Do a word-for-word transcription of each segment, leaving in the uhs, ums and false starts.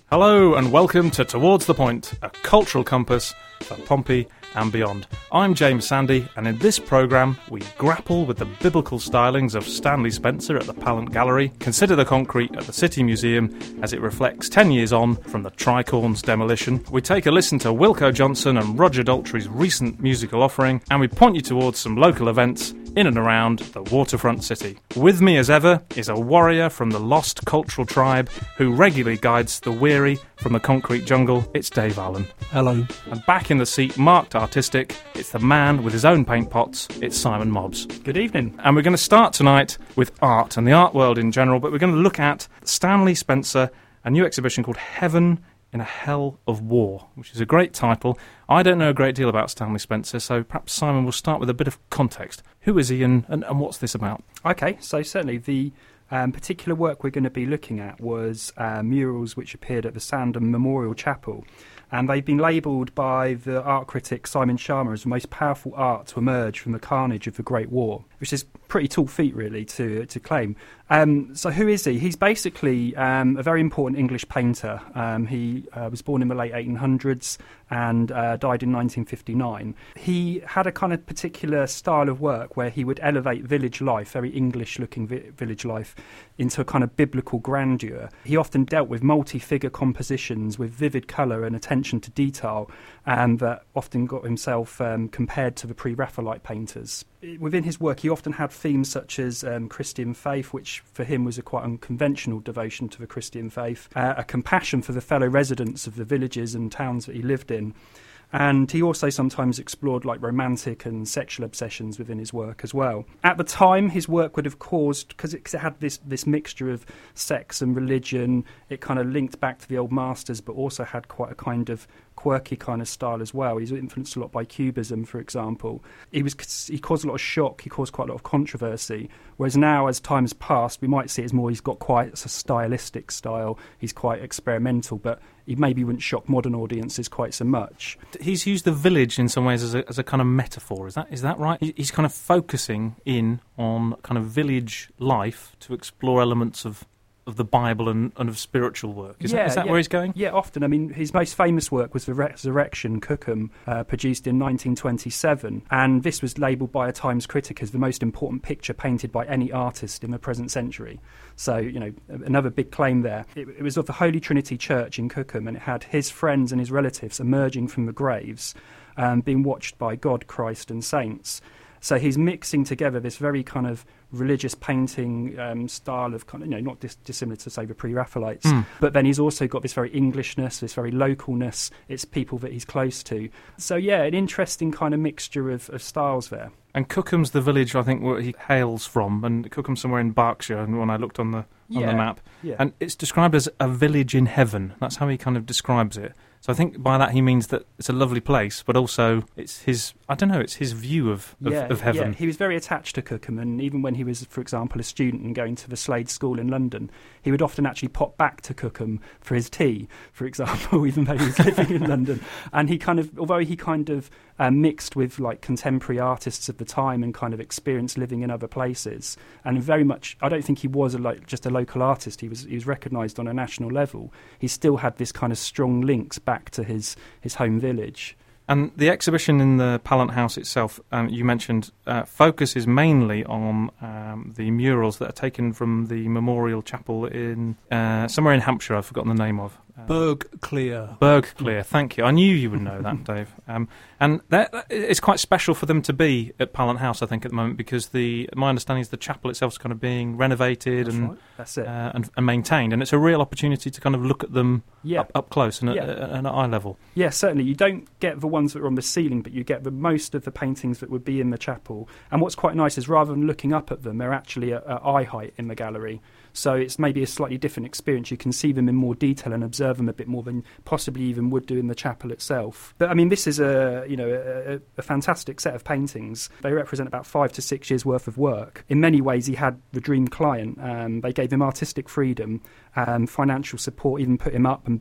Hello and welcome to Towards the Point, a cultural compass for Pompey and beyond. I'm James Sandy, and in this programme we grapple with the biblical stylings of Stanley Spencer at the Pallant Gallery, consider the concrete at the City Museum as it reflects ten years on from the Tricorn's demolition. We take a listen to Wilko Johnson and Roger Daltrey's recent musical offering, and we point you towards some local events in and around the waterfront city. With me as ever is a warrior from the lost cultural tribe who regularly guides the weary from the concrete jungle. It's Dave Allen. Hello. And back in the seat, marked artistic, it's the man with his own paint pots. It's Simon Mobbs. Good evening. And we're going to start tonight with art and the art world in general, but we're going to look at Stanley Spencer, a new exhibition called Heaven in a Hell of War, which is a great title. I don't know a great deal about Stanley Spencer, so perhaps Simon will start with a bit of context. Who is he and, and, and what's this about? Okay, so certainly the um, particular work we're going to be looking at was uh, murals which appeared at the Sandham Memorial Chapel. And they've been labelled by the art critic Simon Sharma as the most powerful art to emerge from the carnage of the Great War, which is a pretty tall feat, really, to to claim. Um, so who is he? He's basically um, a very important English painter. Um, he uh, was born in the late eighteen hundreds and uh, died in nineteen fifty-nine. He had a kind of particular style of work where he would elevate village life, very English-looking vi- village life, into a kind of biblical grandeur. He often dealt with multi-figure compositions with vivid colour and attention to detail, and that often got himself um, compared to the pre-Raphaelite painters. Within his work, he often had themes such as um, Christian faith, which for him was a quite unconventional devotion to the Christian faith, uh, a compassion for the fellow residents of the villages and towns that he lived in. And he also sometimes explored like romantic and sexual obsessions within his work as well. At the time, his work would have caused, because it, it had this, this mixture of sex and religion, it kind of linked back to the old masters, but also had quite a kind of quirky kind of style as well. He's influenced a lot by Cubism, for example. He was he caused a lot of shock, he caused quite a lot of controversy, whereas now, as time has passed, we might see it as more he's got quite a stylistic style, he's quite experimental, but he maybe wouldn't shock modern audiences quite so much. He's used the village in some ways as a, as a kind of metaphor, is that is that right? He's kind of focusing in on kind of village life to explore elements of of the Bible and, and of spiritual work. Is yeah, that, is that yeah. where he's going? Yeah, often. I mean, his most famous work was The Resurrection, Cookham, uh, produced in nineteen twenty-seven, and this was labelled by a Times critic as the most important picture painted by any artist in the present century. So, you know, another big claim there. It, it was of the Holy Trinity Church in Cookham, and it had his friends and his relatives emerging from the graves, um, being watched by God, Christ and saints. So he's mixing together this very kind of religious painting um, style of kind of, you know, not dis- dissimilar to, say, the pre-Raphaelites, mm. but then he's also got this very Englishness, this very localness. It's people that he's close to. So, yeah, an interesting kind of mixture of, of styles there. And Cookham's the village, I think, where he hails from, and Cookham's somewhere in Berkshire, and when I looked on the, on yeah. the map. Yeah. And it's described as a village in heaven. That's how he kind of describes it. So I think by that he means that it's a lovely place, but also it's his, I don't know, it's his view of, of, yeah, of heaven. Yeah, he was very attached to Cookham, and even when he was, for example, a student and going to the Slade School in London, he would often actually pop back to Cookham for his tea, for example, even though he was living in London. And he kind of, although he kind of uh, mixed with like contemporary artists of the time and kind of experienced living in other places, and very much, I don't think he was a, like just a local artist. He was he was recognised on a national level. He still had this kind of strong links back to his, his home village. And the exhibition in the Pallant House itself, um, you mentioned, uh, focuses mainly on um, the murals that are taken from the Memorial Chapel in uh, somewhere in Hampshire. I've forgotten the name of. Uh, Burghclere. Burghclere, thank you. I knew you would know that, Dave. Um, and that, it's quite special for them to be at Pallant House, I think, at the moment, because the my understanding is the chapel itself is kind of being renovated That's and, right. That's it. Uh, and and maintained, and it's a real opportunity to kind of look at them yeah. up, up close and, yeah. at, and at eye level. Yeah, certainly. You don't get the ones that are on the ceiling, but you get the most of the paintings that would be in the chapel. And what's quite nice is rather than looking up at them, they're actually at, at eye height in the gallery. So it's maybe a slightly different experience. You can see them in more detail and observe them a bit more than possibly even would do in the chapel itself. But I mean, this is a you know a, a fantastic set of paintings. They represent about five to six years worth of work. In many ways, he had the dream client. Um, they gave him artistic freedom, um, financial support, even put him up and built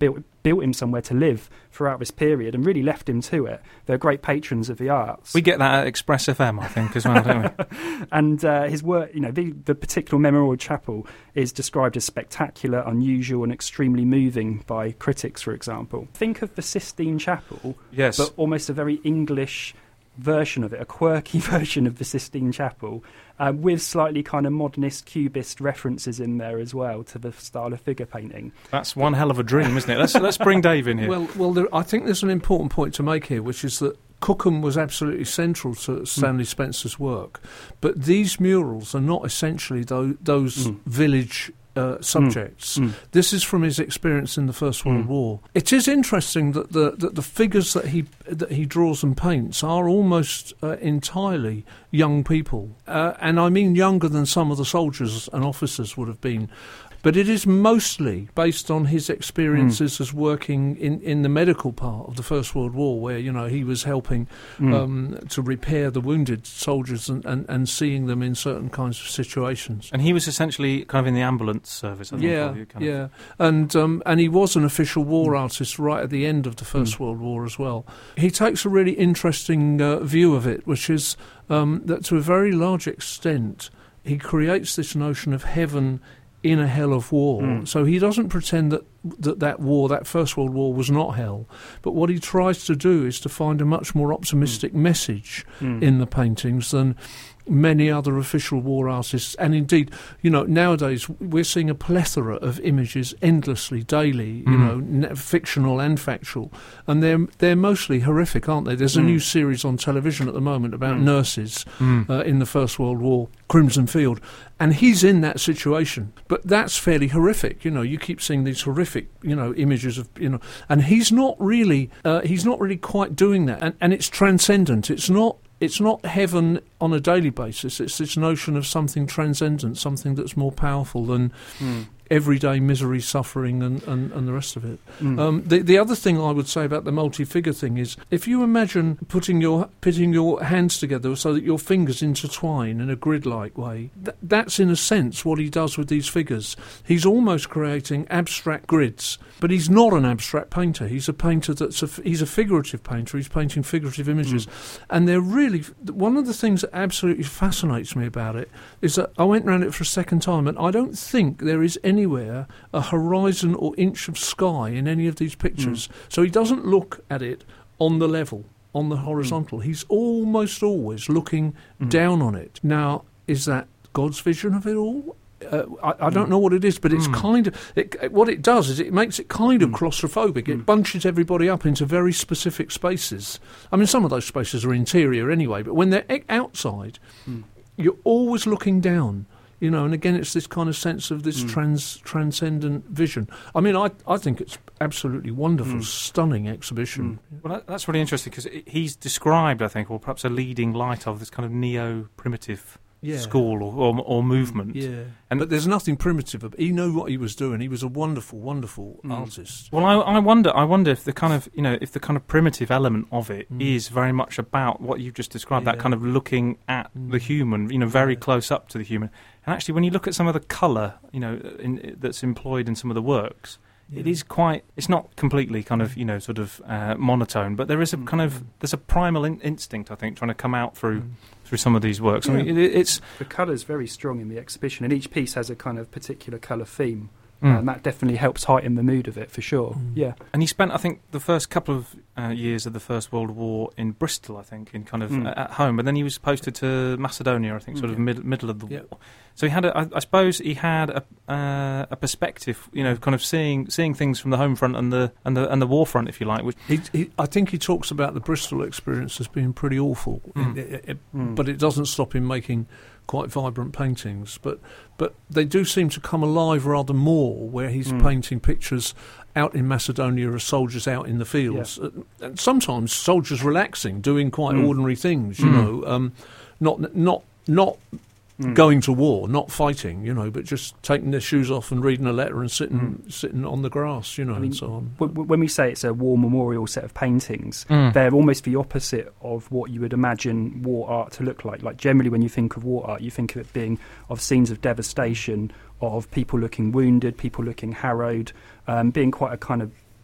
built him somewhere to live throughout this period and really left him to it. They're great patrons of the arts. We get that at Express F M, I think, as well, don't we? And uh, his work, you know, the, the particular Memorial Chapel is described as spectacular, unusual, and extremely moving by critics, for example. Think of the Sistine Chapel, yes, but almost a very English version of it, a quirky version of the Sistine Chapel, uh, with slightly kind of modernist, cubist references in there as well to the style of figure painting. That's one hell of a dream, isn't it? Let's let's bring Dave in here. Well, well, there, I think there's an important point to make here, which is that Cookham was absolutely central to Stanley mm. Spencer's work, but these murals are not essentially those, those mm. village Uh, subjects. Mm. Mm. This is from his experience in the First World mm. War. It is interesting that the that the figures that he that he draws and paints are almost uh, entirely young people, uh, and I mean younger than some of the soldiers and officers would have been. But it is mostly based on his experiences mm. as working in, in the medical part of the First World War, where, you know, he was helping mm. um, to repair the wounded soldiers and, and, and seeing them in certain kinds of situations. And he was essentially kind of in the ambulance service, I think. Yeah, kind yeah. Of. And, um, and he was an official war mm. artist right at the end of the First mm. World War as well. He takes a really interesting uh, view of it, which is um, that to a very large extent he creates this notion of heaven in a hell of war. Mm. So he doesn't pretend that, that that war, that First World War, was not hell. But what he tries to do is to find a much more optimistic mm. message mm. in the paintings than many other official war artists. And indeed, you know, nowadays we're seeing a plethora of images endlessly, daily, you mm. know, ne- fictional and factual. And they're they're mostly horrific, aren't they? There's a mm. new series on television at the moment about mm. nurses mm. Uh, in the First World War, Crimson Field. And he's in that situation. But that's fairly horrific. You know, you keep seeing these horrific, you know, images of, you know, and he's not really, uh, he's not really quite doing that. And, and it's transcendent. It's not It's not heaven on a daily basis. It's this notion of something transcendent, something that's more powerful than mm. everyday misery, suffering, and, and, and the rest of it. Mm. Um, the, the other thing I would say about the multi-figure thing is, if you imagine putting your putting your hands together so that your fingers intertwine in a grid-like way, th- that's in a sense what he does with these figures. He's almost creating abstract grids, but he's not an abstract painter. He's a painter that's a, he's a figurative painter. He's painting figurative images, mm. and they're really, one of the things that absolutely fascinates me about it is that I went round it for a second time, and I don't think there is any anywhere a horizon or inch of sky in any of these pictures. Mm. So he doesn't look at it on the level, on the horizontal. Mm. He's almost always looking mm. down on it. Now, is that God's vision of it all? Uh, I, I don't know what it is, but it's mm. kind of... It, what it does is it makes it kind of mm. claustrophobic. It mm. bunches everybody up into very specific spaces. I mean, some of those spaces are interior anyway, but when they're outside, mm. you're always looking down. You know, and again, it's this kind of sense of this mm. trans transcendent vision. I mean, I I think it's absolutely wonderful, mm. stunning exhibition. Mm. Well, that, that's really interesting because he's described, I think, or perhaps a leading light of this kind of neo-primitive yeah. school or, or or movement. Yeah, and but there's nothing primitive. He knew what he was doing. He was a wonderful, wonderful mm. artist. Well, I, I wonder, I wonder if the kind of you know if the kind of primitive element of it mm. is very much about what you've just described. Yeah. That kind of looking at mm. the human, you know, very yeah. close up to the human. And actually, when you look at some of the colour, you know, in, that's employed in some of the works, yeah. it is quite. It's not completely kind of, you know, sort of uh, monotone, but there is a mm. kind of there's a primal in- instinct, I think, trying to come out through mm. through some of these works. Yeah. I mean, it, it's the colour's very strong in the exhibition, and each piece has a kind of particular colour theme. Mm. And that definitely helps heighten the mood of it, for sure. Mm. Yeah. And he spent, I think, the first couple of uh, years of the First World War in Bristol, I think, in kind of mm. uh, at home. But then he was posted to Macedonia, I think, sort mm. of mid- middle of the yeah. war. So he had, a, I, I suppose, he had a, uh, a perspective, you know, kind of seeing seeing things from the home front and the and the and the war front, if you like. Which he, he, I think he talks about the Bristol experience as being pretty awful, mm. it, it, it, mm. but it doesn't stop him making quite vibrant paintings, but but they do seem to come alive rather more where he's mm. painting pictures out in Macedonia as soldiers out in the fields, yeah. and sometimes soldiers relaxing, doing quite mm. ordinary things, you mm. know, um, not not not mm. going to war, not fighting, you know, but just taking their shoes off and reading a letter and sitting mm. sitting on the grass, you know, I mean, and so on. W- when we say it's a war memorial set of paintings, mm. they're almost the opposite of what you would imagine war art to look like. Like generally when you think of war art, you think of it being of scenes of devastation, of people looking wounded, people looking harrowed, um, being quite a kind of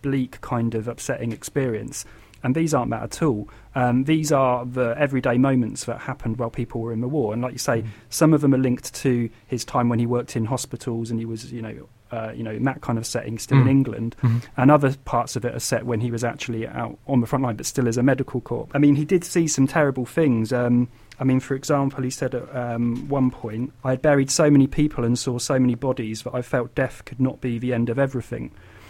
bleak kind of upsetting experience. And these aren't that at all. Um, these are the everyday moments that happened while people were in the war. And like you say, mm. some of them are linked to his time when he worked in hospitals and he was, you know, uh, you know, in that kind of setting, still mm. in England. Mm-hmm. And other parts of it are set when he was actually out on the front line, but still as a medical corps. I mean, he did see some terrible things. Um, I mean, for example, he said at um, one point, I had buried so many people and saw so many bodies that I felt death could not be the end of everything.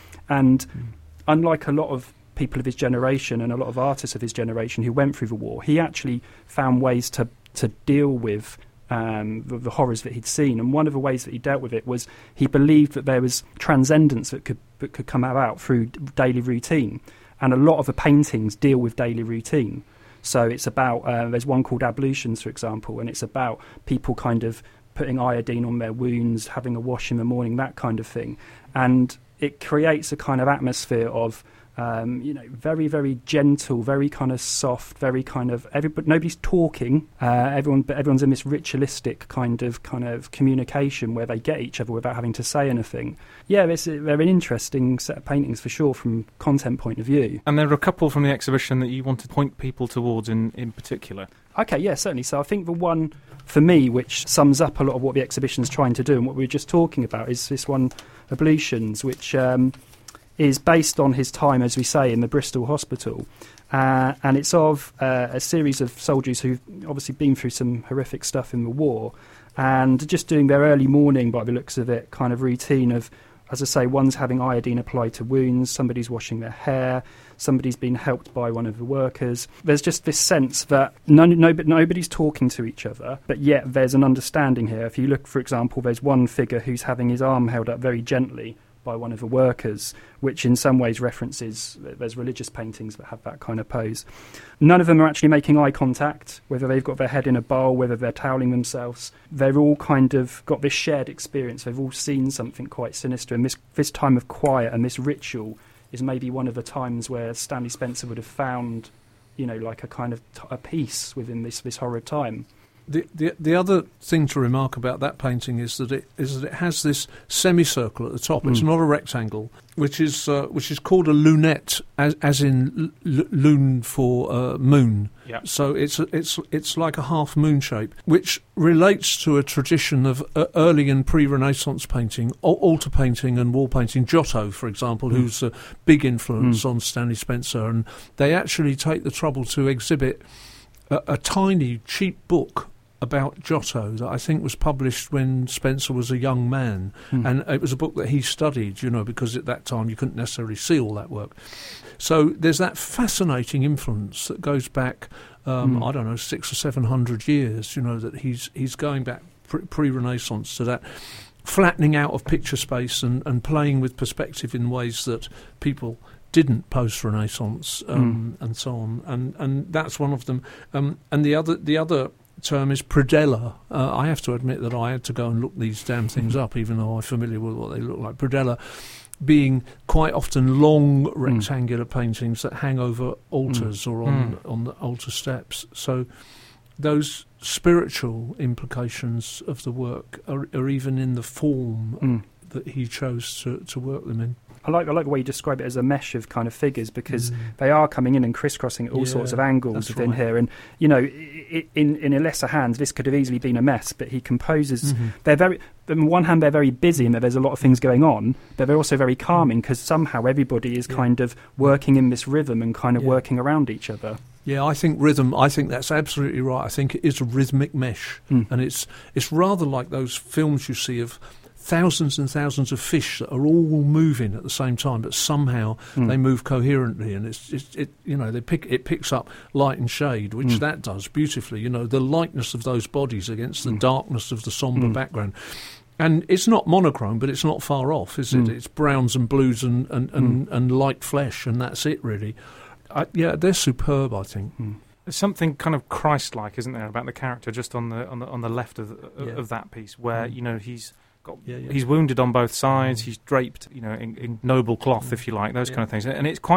And mm. unlike a lot of people of his generation and a lot of artists of his generation who went through the war, he actually found ways to, to deal with um, the, the horrors that he'd seen. And one of the ways that he dealt with it was he believed that there was transcendence that could, that could come about through daily routine. And a lot of the paintings deal with daily routine. So it's about, uh, there's one called Ablutions, for example, and it's about people kind of putting iodine on their wounds, having a wash in the morning, that kind of thing. And it creates a kind of atmosphere of Um, you know, very, very gentle, very kind of soft, very kind of everybody. Nobody's talking. Uh, everyone, but everyone's in this ritualistic kind of kind of communication where they get each other without having to say anything. Yeah, it's a, they're an interesting set of paintings for sure from content point of view. And there are a couple from the exhibition that you want to point people towards in, in particular. Okay, yeah, certainly. So I think the one for me which sums up a lot of what the exhibition's trying to do and what we were just talking about is this one, Ablutions, which. Um, is based on his time, as we say, in the Bristol hospital. Uh, and it's of uh, a series of soldiers who've obviously been through some horrific stuff in the war and just doing their early morning, by the looks of it, kind of routine of, as I say, one's having iodine applied to wounds, somebody's washing their hair, somebody's been helped by one of the workers. There's just this sense that no, no, nobody's talking to each other, but yet there's an understanding here. If you look, for example, there's one figure who's having his arm held up very gently by one of the workers, which in some ways references, there's religious paintings that have that kind of pose. None of them are actually making eye contact, whether they've got their head in a bowl, whether they're toweling themselves. They've all kind of got this shared experience. They've all seen something quite sinister, and this, this time of quiet and this ritual is maybe one of the times where Stanley Spencer would have found, you know, like a kind of t- a peace within this, this horrid time. The, the the other thing to remark about that painting is that it is that it has this semicircle at the top. Mm. It's not a rectangle, which is uh, which is called a lunette, as as in l- lune for uh, moon. Yep. So it's a, it's it's like a half moon shape, which relates to a tradition of uh, early and pre-Renaissance painting, altar painting and wall painting. Giotto, for example, mm. who's a big influence mm. on Stanley Spencer, and they actually take the trouble to exhibit a, a tiny, cheap book about Giotto that I think was published when Spencer was a young man. Mm. And it was a book that he studied, you know, because at that time you couldn't necessarily see all that work. So there's that fascinating influence that goes back, um, mm. I don't know, six or seven hundred years, you know, that he's he's going back pre- pre-Renaissance to that flattening out of picture space and, and playing with perspective in ways that people didn't post-Renaissance um, mm. and so on. And and that's one of them. Um, and the other the other... term is predella. Uh, I have to admit that I had to go and look these damn things up, even though I'm familiar with what they look like. Predella being quite often long rectangular mm. paintings that hang over altars mm. or on mm. on the altar steps. So those spiritual implications of the work are, are even in the form mm. that he chose to, to work them in. I like I like the way you describe it as a mesh of kind of figures, because mm. they are coming in and crisscrossing at all yeah, sorts of angles within right. here. And, you know, in in a lesser hands, this could have easily been a mess, but he composes. Mm-hmm. They're very, on one hand, they're very busy and there's a lot of things going on, but they're also very calming because somehow everybody is yeah. kind of working in this rhythm and kind of yeah. working around each other. Yeah, I think rhythm, I think that's absolutely right. I think it is a rhythmic mesh. Mm. And it's it's rather like those films you see of thousands and thousands of fish that are all moving at the same time, but somehow mm. they move coherently, and it's, it's it you know they pick it picks up light and shade, which mm. that does beautifully. You know, the lightness of those bodies against the mm. darkness of the sombre mm. background. And it's not monochrome, but it's not far off, is mm. it? It's browns and blues and and, and, mm. and light flesh, and that's it really. I, yeah, they're superb, I think. Mm. There's something kind of Christ-like, isn't there, about the character just on the on the on the left of the, yeah. of that piece, where mm. you know he's. Got, yeah, yeah. He's wounded on both sides. Mm. He's draped, you know, in, in noble cloth, mm. if you like, those yeah. kind of things. And it's quite,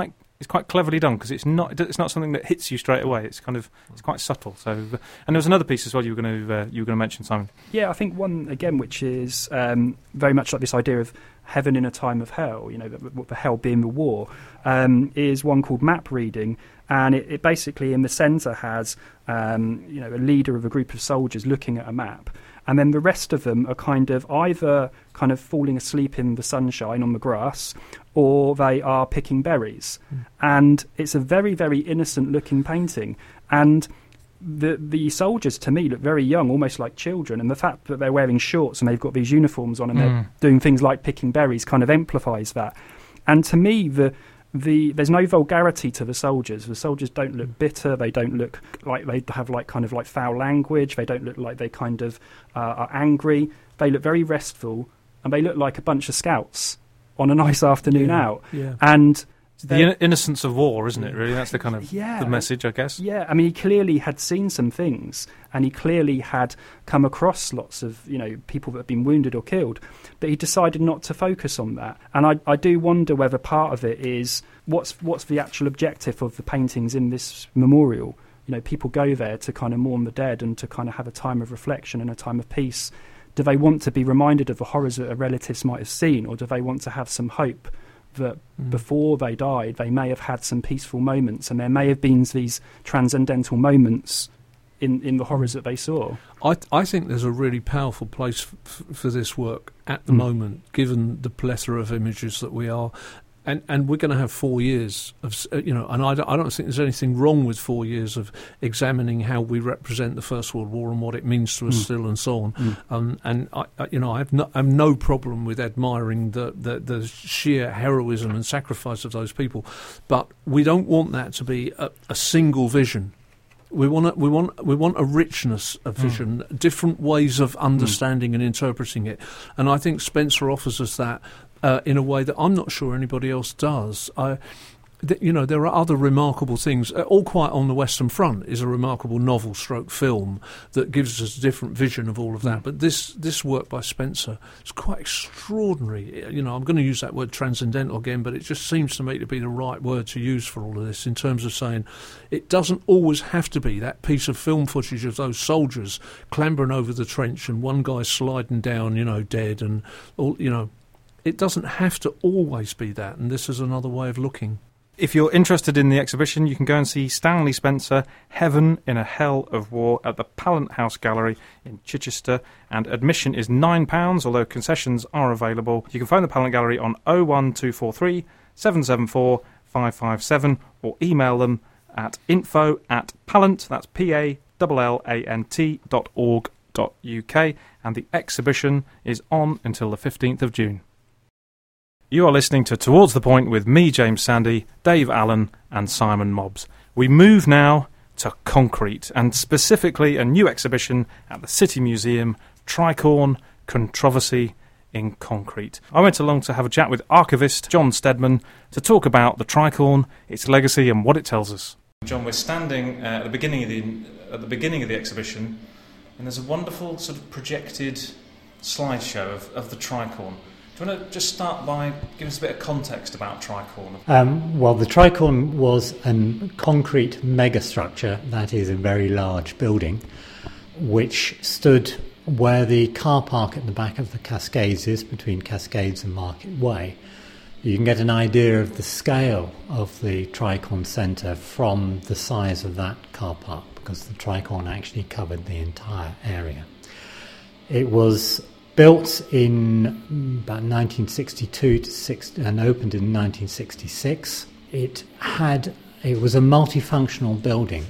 it's quite cleverly done because it's not it's not something that hits you straight away. It's kind of it's quite subtle. So, and there was another piece as well you were going to uh, you were going to mention, Simon. Yeah, I think one again, which is um, very much like this idea of heaven in a time of hell. You know, the, the hell being the war, um, is one called Map Reading, and it, it basically in the centre has um, you know a leader of a group of soldiers looking at a map. And then the rest of them are kind of either kind of falling asleep in the sunshine on the grass, or they are picking berries. Mm. And it's a very, very innocent-looking painting. And the the soldiers, to me, look very young, almost like children. And the fact that they're wearing shorts and they've got these uniforms on and mm. they're doing things like picking berries kind of amplifies that. And to me, the... The, there's no vulgarity to the soldiers. The soldiers don't look bitter. They don't look like they have like kind of like foul language. They don't look like they kind of uh, are angry. They look very restful, and they look like a bunch of scouts on a nice afternoon yeah, out. Yeah. And the in- innocence of war, isn't it? Really, that's the kind of yeah, the message, I guess. Yeah, I mean, he clearly had seen some things, and he clearly had come across lots of you know people that had been wounded or killed. But he decided not to focus on that. And I, I do wonder whether part of it is what's what's the actual objective of the paintings in this memorial. You know, people go there to kind of mourn the dead and to kind of have a time of reflection and a time of peace. Do they want to be reminded of the horrors that their relatives might have seen, or do they want to have some hope that mm. before they died they may have had some peaceful moments and there may have been these transcendental moments in, in the horrors that they saw? I, I think there's a really powerful place f- for this work at the mm. moment, given the plethora of images that we are. And and we're going to have four years of, you know, and I don't, I don't think there's anything wrong with four years of examining how we represent the First World War and what it means to us mm. still and so on. Mm. Um, and, I, I, you know, I have, no, I have no problem with admiring the, the, the sheer heroism and sacrifice of those people. But we don't want that to be a, a single vision. We want a, we want we want a richness of vision, mm. different ways of understanding mm. and interpreting it. And I think Spencer offers us that uh, in a way that I'm not sure anybody else does. I, th- you know, there are other remarkable things. Uh, All Quiet on the Western Front is a remarkable novel stroke film that gives us a different vision of all of that. But this this work by Spencer is quite extraordinary. You know, I'm going to use that word transcendental again, but it just seems to me to be the right word to use for all of this in terms of saying it doesn't always have to be that piece of film footage of those soldiers clambering over the trench and one guy sliding down, you know, dead, and all, you know, it doesn't have to always be that. And this is another way of looking. If you're interested in the exhibition, you can go and see Stanley Spencer, Heaven in a Hell of War, at the Pallant House Gallery in Chichester, and admission is nine pounds, although concessions are available. You can phone the Pallant Gallery on oh one two four three, seven seven four, five five seven, or email them at info at pallant, that's P A L L A N T dot org dot U K, and the exhibition is on until the fifteenth of June. You are listening to Towards the Point with me, James Sandy, Dave Allen and Simon Mobbs. We move now to concrete, and specifically a new exhibition at the City Museum, Tricorn, Controversy in Concrete. I went along to have a chat with archivist John Stedman to talk about the Tricorn, its legacy and what it tells us. John, we're standing uh, at the beginning of the at the beginning of the exhibition, and there's a wonderful sort of projected slideshow of, of the Tricorn. Do you want to just start by giving us a bit of context about Tricorn? Um, well, the Tricorn was a concrete megastructure, that is a very large building, which stood where the car park at the back of the Cascades is, between Cascades and Market Way. You can get an idea of the scale of the Tricorn Centre from the size of that car park, because the Tricorn actually covered the entire area. It was built in about nineteen sixty-two to six, and opened in nineteen sixty-six. It had it was a multifunctional building.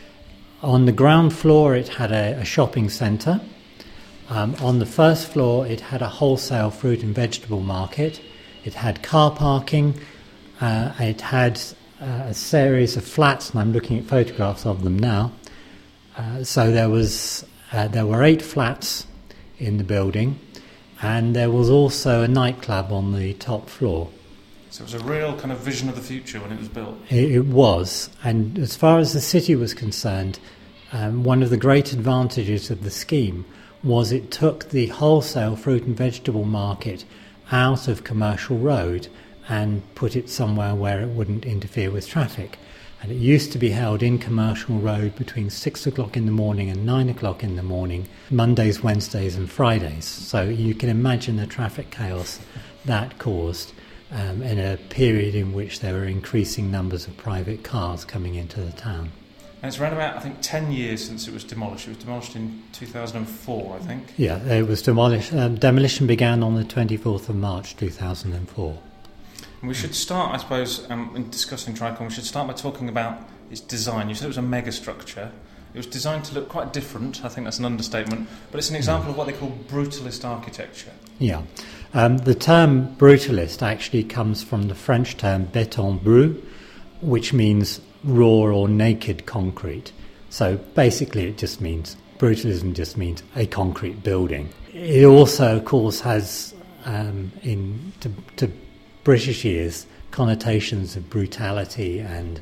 On the ground floor, it had a, a shopping centre. Um, on the first floor, it had a wholesale fruit and vegetable market. It had car parking. Uh, it had uh, a series of flats, and I'm looking at photographs of them now. Uh, so there was uh, there were eight flats in the building, and there was also a nightclub on the top floor. So it was a real kind of vision of the future when it was built. It, it was, and as far as the city was concerned, um, one of the great advantages of the scheme was it took the wholesale fruit and vegetable market out of Commercial Road and put it somewhere where it wouldn't interfere with traffic. And it used to be held in Commercial Road between six o'clock in the morning and nine o'clock in the morning, Mondays, Wednesdays and Fridays. So you can imagine the traffic chaos that caused um, in a period in which there were increasing numbers of private cars coming into the town. And it's around about, I think, ten years since it was demolished. It was demolished in two thousand four, I think. Yeah, it was demolished. Um, demolition began on the twenty-fourth of March two thousand four. And we should start, I suppose, um, in discussing Tricon, we should start by talking about its design. You said it was a megastructure. It was designed to look quite different. I think that's an understatement. But it's an example of what they call brutalist architecture. Yeah. Um, the term brutalist actually comes from the French term béton brut, which means raw or naked concrete. So basically it just means, brutalism just means a concrete building. It also, of course, has, um, in to, to British ears, connotations of brutality and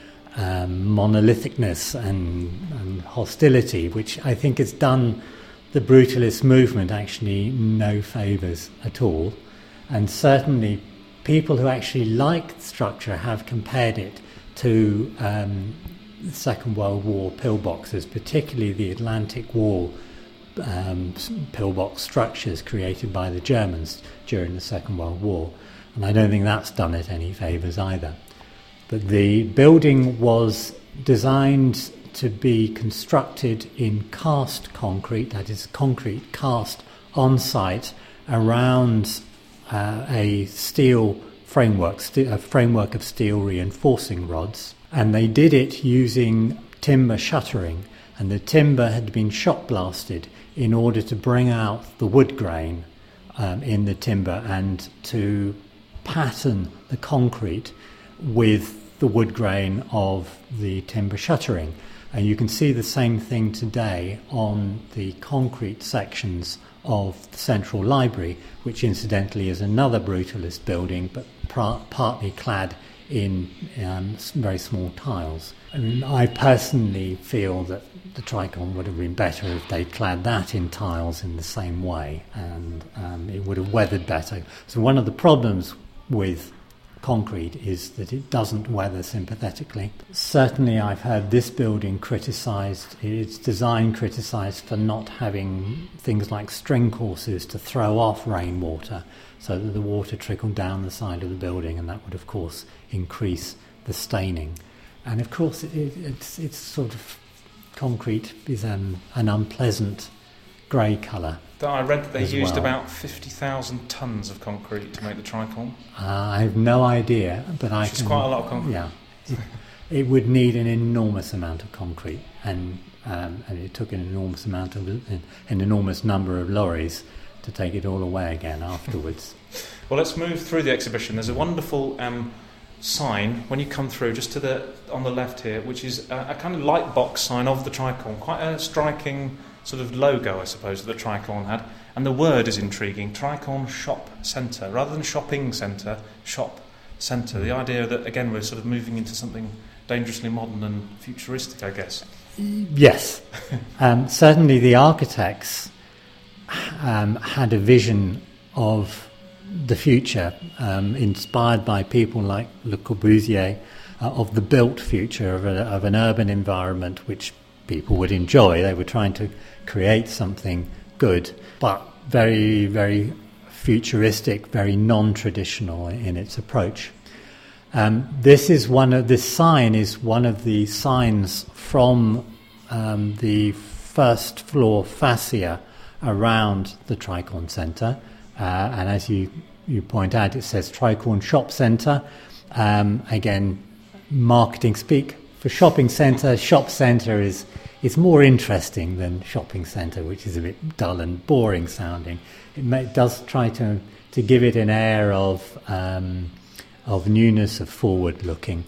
um, monolithicness and, and hostility, which I think has done the brutalist movement actually no favours at all. And certainly people who actually like the structure have compared it to um, the Second World War pillboxes, particularly the Atlantic Wall um, pillbox structures created by the Germans during the Second World War. And I don't think that's done it any favours either. But the building was designed to be constructed in cast concrete, that is concrete cast on site around uh, a steel framework, st- a framework of steel reinforcing rods. And they did it using timber shuttering. And the timber had been shot blasted in order to bring out the wood grain um, in the timber and to pattern the concrete with the wood grain of the timber shuttering. And you can see the same thing today on the concrete sections of the Central Library, which incidentally is another brutalist building, but pra- partly clad in um, very small tiles. I mean, I personally feel that the Tricon would have been better if they clad that in tiles in the same way, and um, it would have weathered better. So one of the problems with concrete is that it doesn't weather sympathetically. Certainly I've heard this building criticised, its design criticised for not having things like string courses to throw off rainwater so that the water trickled down the side of the building, and that would of course increase the staining. And of course it, it's, it's sort of, concrete is an, an unpleasant grey colour. I read that they used well. about fifty thousand tonnes of concrete to make the Tricon. Uh, I have no idea, but I Which is can... quite a lot of concrete. Yeah. It, it would need an enormous amount of concrete, and um, and it took an enormous amount of... an, an enormous number of lorries to take it all away again afterwards. Well, let's move through the exhibition. There's a wonderful um, sign when you come through, just to the on the left here, which is a, a kind of light box sign of the Tricon. Quite a striking sort of logo, I suppose, that the Tricon had. And the word is intriguing, Tricon Shop Centre. Rather than shopping centre, shop centre. The idea that, again, we're sort of moving into something dangerously modern and futuristic, I guess. Yes. um, certainly the architects um, had a vision of the future, um, inspired by people like Le Corbusier, uh, of the built future, of, a, of an urban environment which people would enjoy. They were trying to create something good, but very, very futuristic, very non-traditional in its approach. Um, this is one of this sign is one of the signs from um, the first floor fascia around the Tricon Centre, uh, and as you you point out, it says Tricon Shop Centre. Um, again, marketing speak for shopping centre. Shop centre is It's more interesting than shopping centre, which is a bit dull and boring sounding. It may, does try to, to give it an air of um, of newness, of forward-looking,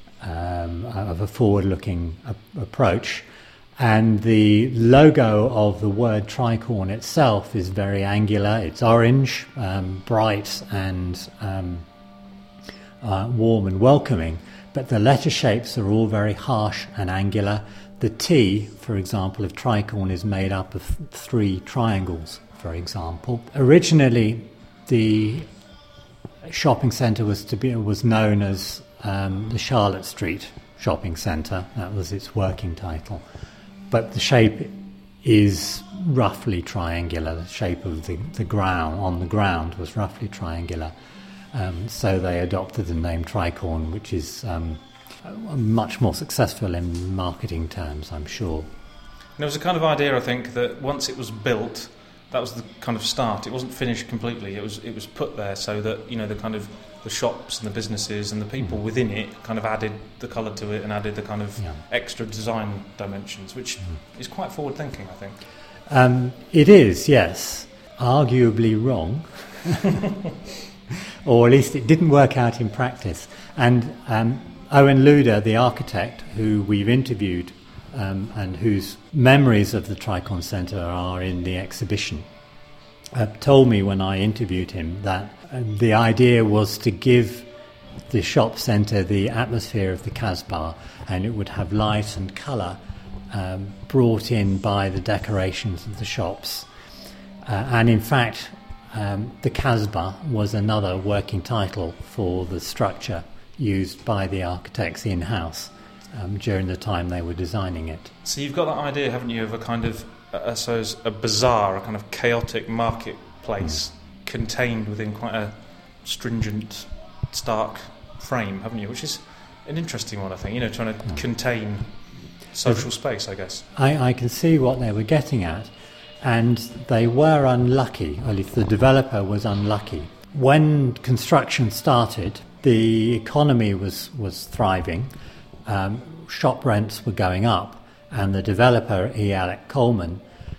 um, of a forward-looking a- approach. And the logo of the word Tricon itself is very angular. It's orange, um, bright and um, uh, warm and welcoming. But the letter shapes are all very harsh and angular. The T, for example, of Tricon is made up of three triangles, for example. Originally, the shopping centre was to be was known as um, the Charlotte Street Shopping Centre. That was its working title. But the shape is roughly triangular. The shape of the, the ground on the ground was roughly triangular. Um, so they adopted the name Tricorn, which is um, much more successful in marketing terms, I'm sure. And there was a kind of idea, I think, that once it was built, that was the kind of start. It wasn't finished completely. It was it was put there so that, you know, the kind of the shops and the businesses and the people mm. within it kind of added the colour to it and added the kind of yeah. extra design dimensions, which mm. is quite forward-thinking, I think. Um, it is, yes. Arguably wrong. Or at least it didn't work out in practice. And um, Owen Luder, the architect, who we've interviewed um, and whose memories of the Tricorn Centre are in the exhibition, uh, told me when I interviewed him that um, the idea was to give the shop centre the atmosphere of the Casbah, and it would have light and colour um, brought in by the decorations of the shops. Uh, and in fact, Um, the Casbah was another working title for the structure used by the architects in-house um, during the time they were designing it. So you've got that idea, haven't you, of a kind of, uh, I suppose, a bazaar, a kind of chaotic marketplace mm. contained within quite a stringent, stark frame, haven't you? Which is an interesting one, I think, you know, trying to mm. contain social space, I guess. I, I can see what they were getting at. And they were unlucky, or at least the developer was unlucky. When construction started, the economy was, was thriving, um, shop rents were going up, and the developer, E. Alec Coleman,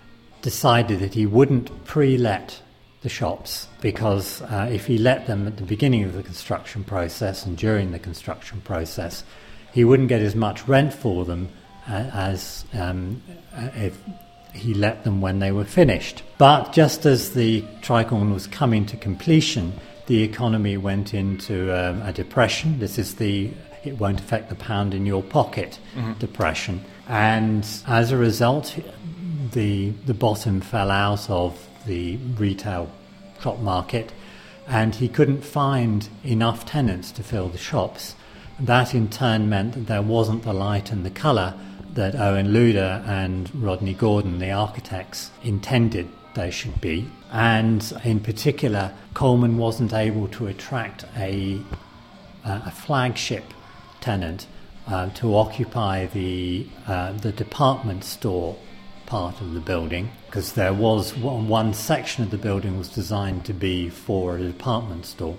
decided that he wouldn't pre-let the shops, because uh, if he let them at the beginning of the construction process and during the construction process, he wouldn't get as much rent for them uh, as um, if he let them when they were finished. But just as the Tricorn was coming to completion, the economy went into um, a depression. This is the it won't affect the pound in your pocket mm-hmm. depression. And as a result, the the bottom fell out of the retail shop market, and he couldn't find enough tenants to fill the shops. That in turn meant that there wasn't the light and the colour that Owen Luder and Rodney Gordon, the architects, intended they should be. And in particular, Coleman wasn't able to attract a, uh, a flagship tenant uh, to occupy the, uh, the department store part of the building, because there was one, one section of the building was designed to be for a department store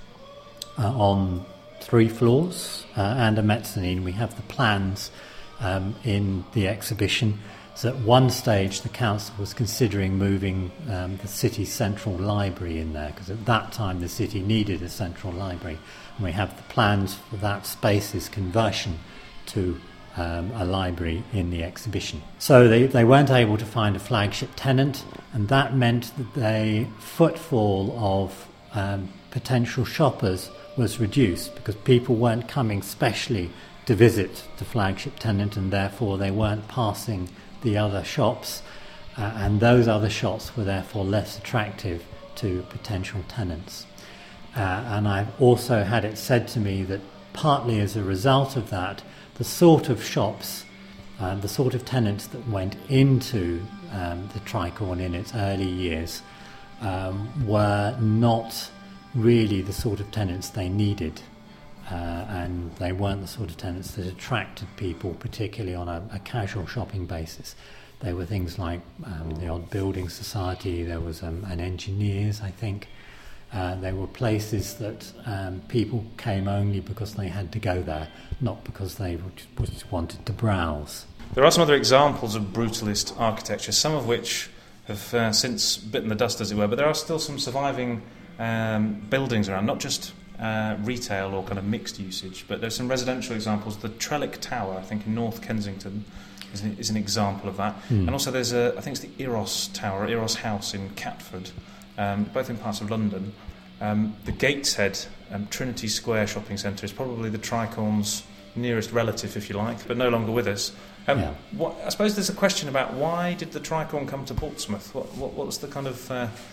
uh, on three floors uh, and a mezzanine. We have the plans Um, in the exhibition. So at one stage the council was considering moving um, the city central library in there, because at that time the city needed a central library, and we have the plans for that space's conversion to um, a library in the exhibition. So they, they weren't able to find a flagship tenant, and that meant that the footfall of um, potential shoppers was reduced, because people weren't coming specially to visit the flagship tenant, and therefore they weren't passing the other shops, uh, and those other shops were therefore less attractive to potential tenants. Uh, and I've also had it said to me that partly as a result of that, the sort of shops, uh, the sort of tenants that went into um, the Tricorn in its early years um, were not really the sort of tenants they needed. Uh, and they weren't the sort of tenants that attracted people, particularly on a, a casual shopping basis. They were things like um, the odd building society, there was um, an engineers, I think. Uh, they were places that um, people came only because they had to go there, not because they just wanted to browse. There are some other examples of brutalist architecture, some of which have uh, since bitten the dust, as it were, but there are still some surviving um, buildings around, not just Uh, retail or kind of mixed usage, but there's some residential examples. The Trellick Tower, I think in North Kensington, is an, is an example of that. Mm. And also there's a, I think it's the Eros Tower, Eros House in Catford, um, both in parts of London. Um, the Gateshead um, Trinity Square shopping centre is probably the Tricorn's nearest relative, if you like, but no longer with us. Um, yeah. what, I suppose there's a question about why did the Tricorn come to Portsmouth? What, what, what was the kind of uh,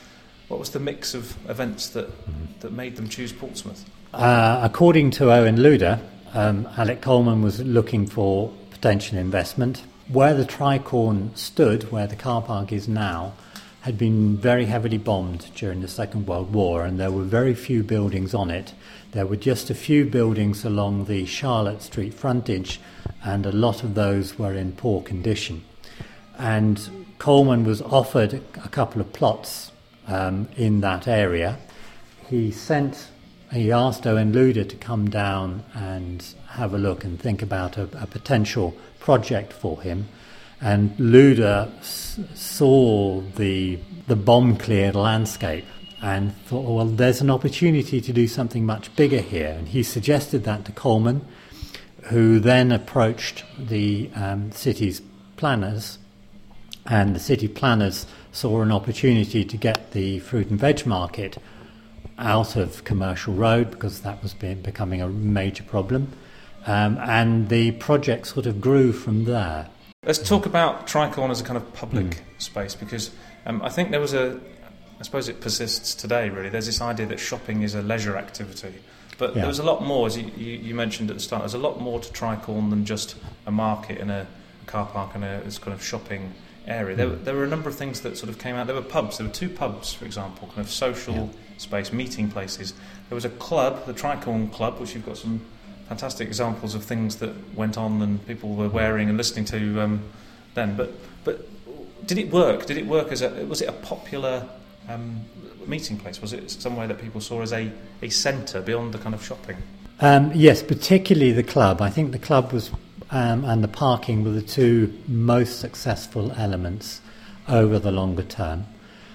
what was the mix of events that Mm. that made them choose Portsmouth? Uh, according to Owen Luder, um, Alec Coleman was looking for potential investment. Where the Tricorn stood, where the car park is now, had been very heavily bombed during the Second World War, and there were very few buildings on it. There were just a few buildings along the Charlotte Street frontage, and a lot of those were in poor condition. And Coleman was offered a couple of plots um, in that area. He sent, he asked Owen Luder to come down and have a look and think about a, a potential project for him. And Luder s- saw the the bomb-cleared landscape and thought, well, there's an opportunity to do something much bigger here. And he suggested that to Coleman, who then approached the um, city's planners, and the city planners saw an opportunity to get the fruit and veg market out of Commercial Road, because that was be- becoming a major problem. Um, and the project sort of grew from there. Let's talk about Tricorn as a kind of public Mm. space, because um, I think there was a, I suppose it persists today really, there's this idea that shopping is a leisure activity. But Yeah. there was a lot more, as you, you, you mentioned at the start, there's a lot more to Tricorn than just a market and a, a car park and a this kind of shopping area. There, Mm. there were a number of things that sort of came out. There were pubs, there were two pubs, for example, kind of social Yeah. space, meeting places. There was a club, the Tricorn Club, which you've got some fantastic examples of things that went on and people were wearing and listening to um, then. But but did it work? Did it work as a was it a popular um, meeting place? Was it somewhere that people saw as a, a centre beyond the kind of shopping? Um, yes, particularly the club. I think the club was um, and the parking were the two most successful elements over the longer term.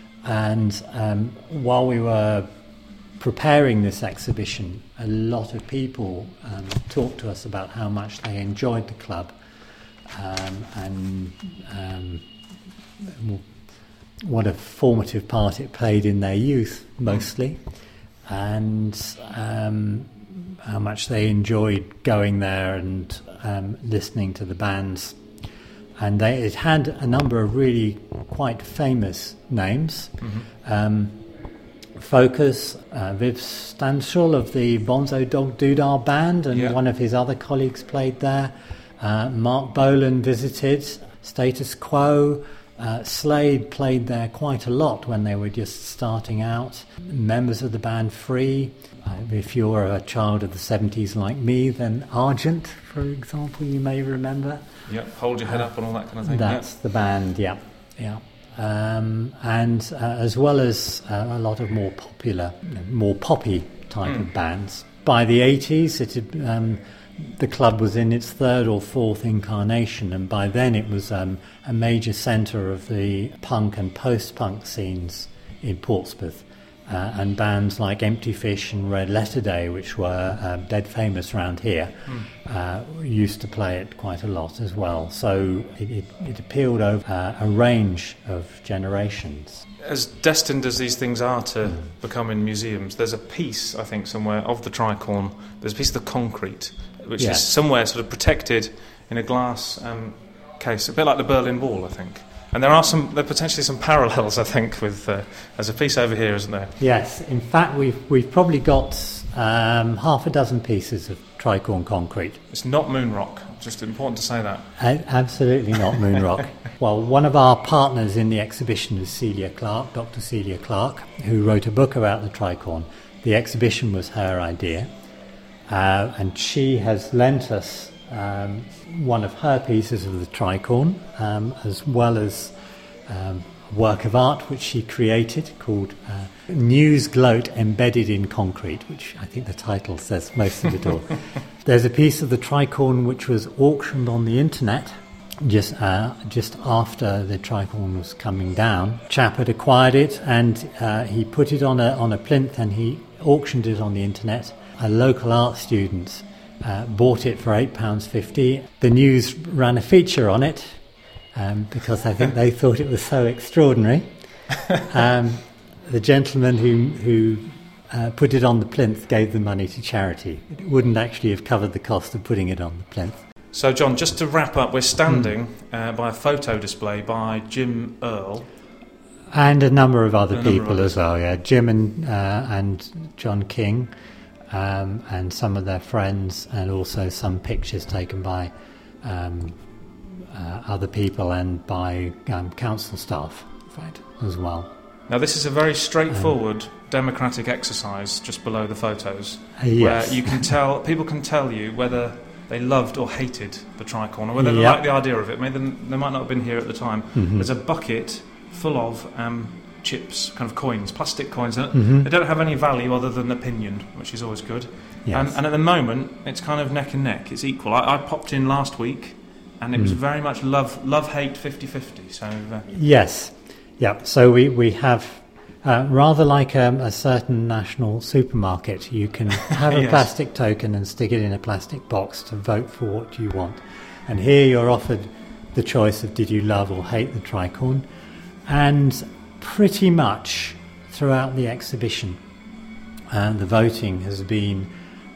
And um, while we were preparing this exhibition, a lot of people um, talked to us about how much they enjoyed the club um, and um, what a formative part it played in their youth, mostly, and um, how much they enjoyed going there and um, listening to the bands. And they, it had a number of really quite famous names. Mm-hmm. Um, Focus, uh, Viv Stanshall of the Bonzo Dog Doodah Band, and Yeah. one of his other colleagues played there. Uh, Mark Bolan visited. Status Quo. Uh, Slade played there quite a lot when they were just starting out. Members of the band Free. Uh, if you're a child of the seventies like me, then Argent, for example, you may remember. Yeah, hold your head up and all that kind of thing. That's the band, yeah, yeah. Um, and uh, as well as uh, a lot of more popular, more poppy type Mm. of bands. By the eighties, it had, um, the club was in its third or fourth incarnation, and by then it was um, a major centre of the punk and post-punk scenes in Portsmouth. Uh, and bands like Empty Fish and Red Letter Day, which were uh, dead famous around here, Mm. uh, used to play it quite a lot as well. So it, it, it appealed over uh, a range of generations. As destined as these things are to Mm. become in museums, there's a piece, I think, somewhere of the Tricorn, there's a piece of the concrete, which Yeah. is somewhere sort of protected in a glass um, case, a bit like the Berlin Wall, I think. And there are some, there are potentially some parallels, I think, with uh, there's a piece over here, isn't there? Yes, in fact, we've we've probably got um, half a dozen pieces of Tricorn concrete. It's not moon rock. Just important to say that. A- absolutely not moon rock. Well, one of our partners in the exhibition is Celia Clark, Doctor Celia Clark, who wrote a book about the Tricorn. The exhibition was her idea, uh, and she has lent us um, one of her pieces of the Tricorn, um, as well as um, a work of art which she created called uh, News Gloat Embedded in Concrete, which I think the title says most of it all. There's a piece of the Tricorn which was auctioned on the internet just uh, just after the Tricorn was coming down. Chap had acquired it, and uh, he put it on a on a plinth, and he auctioned it on the internet. A local art student uh, bought it for eight pounds fifty. The News ran a feature on it um, because I think they thought it was so extraordinary. Um, the gentleman who who uh, put it on the plinth gave the money to charity. It wouldn't actually have covered the cost of putting it on the plinth. So, John, just to wrap up, we're standing uh, by a photo display by Jim Earl. And a number of other a number people of as well, yeah. Jim and uh, and John King, um, and some of their friends, and also some pictures taken by um, uh, other people and by um, council staff, right, as well. Now, this is a very straightforward um, democratic exercise just below the photos, uh, yes. where you can tell, people can tell you whether they loved or hated the tricorn, or whether they yep. liked the idea of it. Maybe they might not have been here at the time. Mm-hmm. There's a bucket full of um, chips, kind of coins, plastic coins. And mm-hmm. they don't have any value other than opinion, which is always good. Yes. And, and at the moment, it's kind of neck and neck. It's equal. I, I popped in last week, and it mm. was very much love, love, hate, fifty-fifty. So uh, yes. Yeah, so we, we have, uh, rather like um, a certain national supermarket, you can have a yes. plastic token and stick it in a plastic box to vote for what you want. And here you're offered the choice of did you love or hate the tricorn. And pretty much throughout the exhibition, uh, the voting has been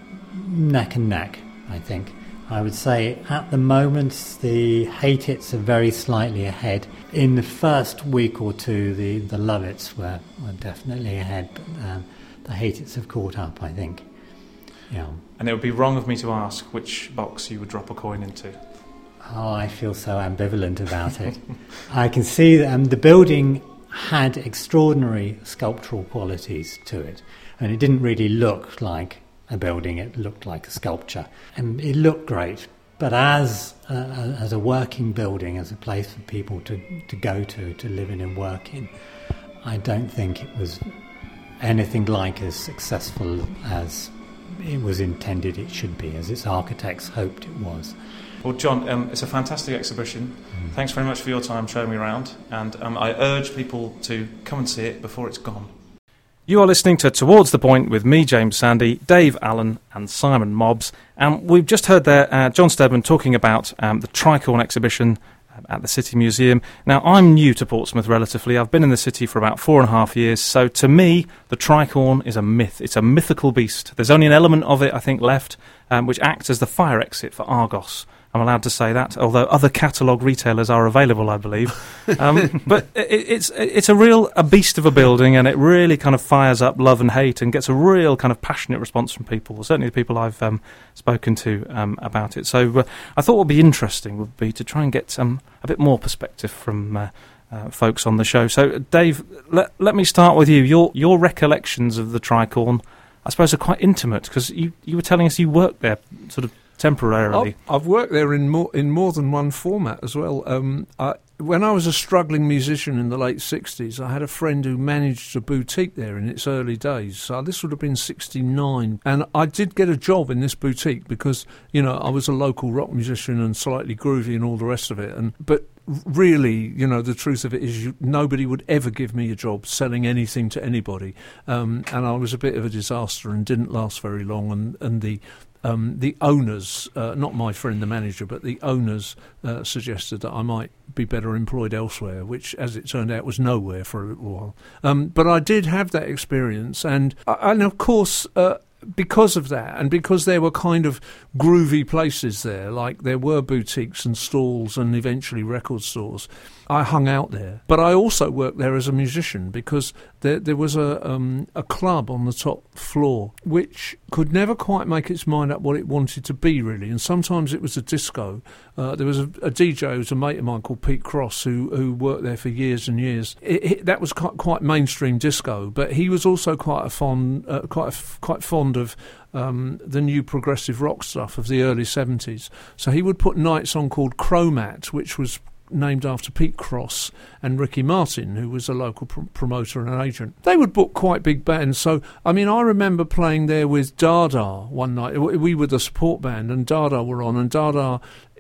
neck and neck, I think. I would say at the moment the hate-its are very slightly ahead. In the first week or two, the, the love-its were, were definitely ahead, but um, the hate-its have caught up, I think. Yeah. And it would be wrong of me to ask which box you would drop a coin into. Oh, I feel so ambivalent about it. I can see that um, the building had extraordinary sculptural qualities to it, and it didn't really look like a building, it looked like a sculpture, and it looked great. But as a, as a working building, as a place for people to, to go to, to live in and work in, I don't think it was anything like as successful as it was intended it should be, as its architects hoped it was. Well, John, um, it's a fantastic exhibition. Mm. Thanks very much for your time showing me around, and um, I urge people to come and see it before it's gone. You are listening to Towards the Point with me, James Sandy, Dave Allen and Simon Mobbs. And we've just heard there uh, John Steadman talking about um, the Tricorn exhibition at the City Museum. Now, I'm new to Portsmouth relatively. I've been in the city for about four and a half years. So to me, the Tricorn is a myth. It's a mythical beast. There's only an element of it, I think, left, um, which acts as the fire exit for Argos. I'm allowed to say that, although other catalogue retailers are available, I believe. Um, but it, it's it's a real a beast of a building, and it really kind of fires up love and hate and gets a real kind of passionate response from people, certainly the people I've um, spoken to um, about it. So uh, I thought what would be interesting would be to try and get um, a bit more perspective from uh, uh, folks on the show. So, Dave, let, let me start with you. Your, your recollections of the Tricorn, I suppose, are quite intimate, because you, you were telling us you worked there sort of temporarily. I've worked there in more in more than one format as well. Um, I, when I was a struggling musician in the late sixties, I had a friend who managed a boutique there in its early days. So this would have been sixty-nine, and I did get a job in this boutique because, you know, I was a local rock musician and slightly groovy and all the rest of it. And but really, you know, the truth of it is you, nobody would ever give me a job selling anything to anybody, um, and I was a bit of a disaster and didn't last very long. And and the Um, the owners, uh, not my friend the manager, but the owners uh, suggested that I might be better employed elsewhere, which, as it turned out, was nowhere for a little while. Um, but I did have that experience, and and of course, uh, because of that, and because there were kind of groovy places there, like there were boutiques and stalls and eventually record stores, I hung out there. But I also worked there as a musician, because there there was a um, a club on the top floor which could never quite make its mind up what it wanted to be, really. And sometimes it was a disco. Uh, there was a, a D J who was a mate of mine called Pete Cross, who who worked there for years and years. It, it, that was quite, quite mainstream disco, but he was also quite a fond, uh, quite a f- quite fond of Um, the new progressive rock stuff of the early seventies. So he would put nights on called Chromat, which was named after Pete Cross and Ricky Martin, who was a local pr- promoter and an agent. They would book quite big bands. So, I mean, I remember playing there with Dada one night. We were the support band, and Dada were on, and Dada,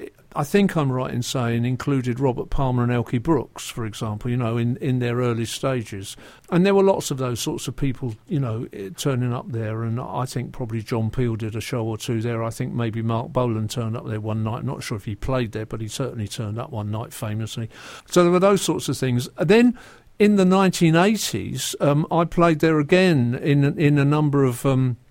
I think I'm right in saying, included Robert Palmer and Elkie Brooks, for example, you know, in, in their early stages. And there were lots of those sorts of people, you know, turning up there. And I think probably John Peel did a show or two there. I think maybe Mark Bolan turned up there one night. I'm not sure if he played there, but he certainly turned up one night famously. So there were those sorts of things. Then in the nineteen eighties, um, I played there again in in a number of Um,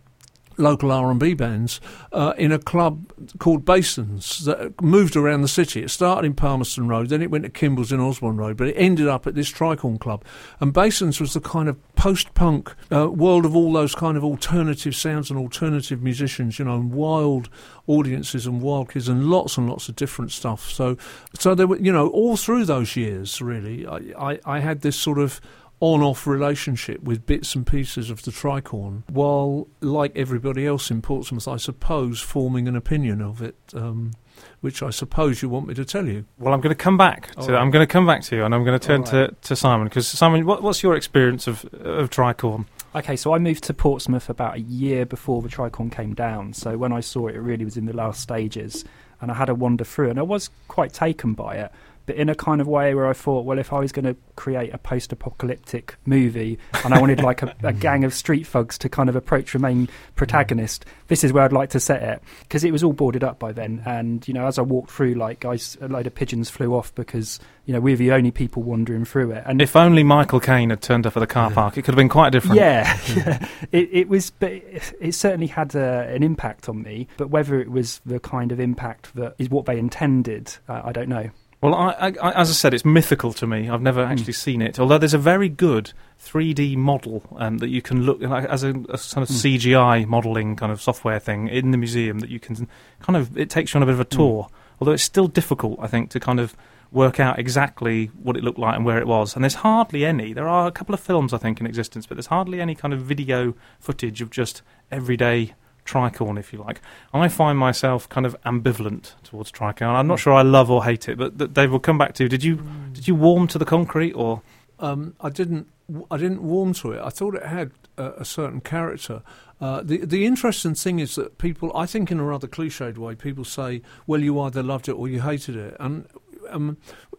local R and B bands uh, in a club called Basins that moved around the city. It started in Palmerston Road, then it went to Kimball's in Osborne Road, but it ended up at this Tricorn Club. And Basins was the kind of post-punk uh, world of all those kind of alternative sounds and alternative musicians, you know, and wild audiences and wild kids and lots and lots of different stuff. So, so there were, you know, all through those years, really, I, I, I had this sort of on-off relationship with bits and pieces of the Tricorn, while, like everybody else in Portsmouth, I suppose, forming an opinion of it, um, which I suppose you want me to tell you. Well, I'm going to come back to. Right. I'm going to come back to you, and I'm going to turn right. to, to Simon, because Simon, what, what's your experience of of Tricorn? Okay, so I moved to Portsmouth about a year before the Tricorn came down. So when I saw it, it really was in the last stages, and I had a wander through, and I was quite taken by it. But in a kind of way where I thought, well, if I was going to create a post-apocalyptic movie and I wanted like a, a gang of street thugs to kind of approach the main protagonist, this is where I'd like to set it. Because it was all boarded up by then. And, you know, as I walked through, like, guys, a load of pigeons flew off because, you know, we were the only people wandering through it. And if only Michael Caine had turned up at the car park, it could have been quite different. Yeah, yeah. It, it was, but it, it certainly had uh, an impact on me. But whether it was the kind of impact that is what they intended, uh, I don't know. Well, I, I, as I said, it's mythical to me. I've never actually mm. seen it, although there's a very good three D model um, that you can look like as a, a sort of mm. C G I modelling kind of software thing in the museum that you can kind of, it takes you on a bit of a tour, mm. although it's still difficult, I think, to kind of work out exactly what it looked like and where it was. And there's hardly any. There are a couple of films, I think, in existence, but there's hardly any kind of video footage of just everyday Tricorn, if you like. I find myself kind of ambivalent towards Tricorn. I'm not sure I love or hate it, but th- Dave will come back to. Did you mm. did you warm to the concrete, or um, I didn't? I didn't warm to it. I thought it had a, a certain character. Uh, the the interesting thing is that people, I think, in a rather cliched way, people say, "Well, you either loved it or you hated it," and um,